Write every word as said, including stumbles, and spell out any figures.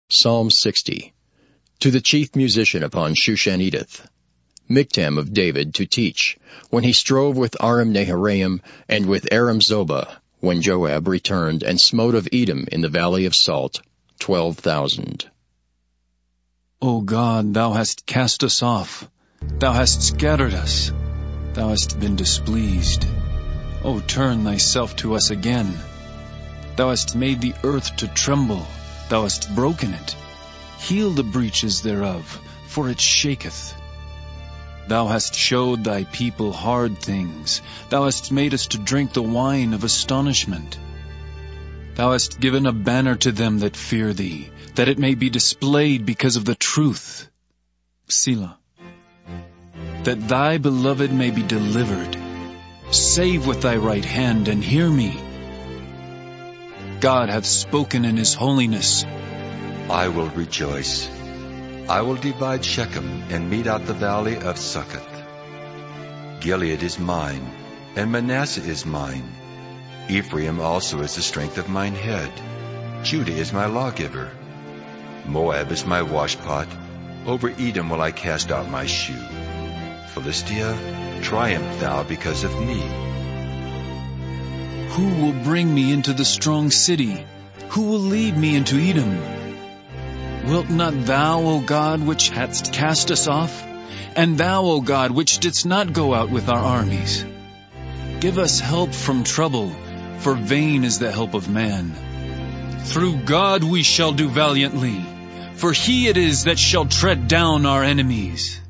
Psalm sixty. To the chief musician upon Shushan-Edith. Miktam of David to teach, when he strove with Aram-Naharaim and with Aram-Zobah, when Joab returned and smote of Edom in the valley of Salt, twelve thousand. O God, thou hast cast us off. Thou hast scattered us. Thou hast been displeased. O turn thyself to us again. Thou hast made the earth to tremble. Thou hast broken it. Heal the breaches thereof, for it shaketh. Thou hast showed thy people hard things. Thou hast made us to drink the wine of astonishment. Thou hast given a banner to them that fear thee, that it may be displayed because of the truth. Selah. That thy beloved may be delivered. Save with thy right hand, and hear me. God hath spoken in his holiness. I will rejoice. I will divide Shechem and mete out the valley of Succoth. Gilead is mine, and Manasseh is mine. Ephraim also is the strength of mine head. Judah is my lawgiver. Moab is my washpot. Over Edom will I cast out my shoe. Philistia, triumph thou because of me. Who will bring me into the strong city? Who will lead me into Edom? Wilt not thou, O God, which hadst cast us off? And thou, O God, which didst not go out with our armies? Give us help from trouble, for vain is the help of man. Through God we shall do valiantly, for he it is that shall tread down our enemies.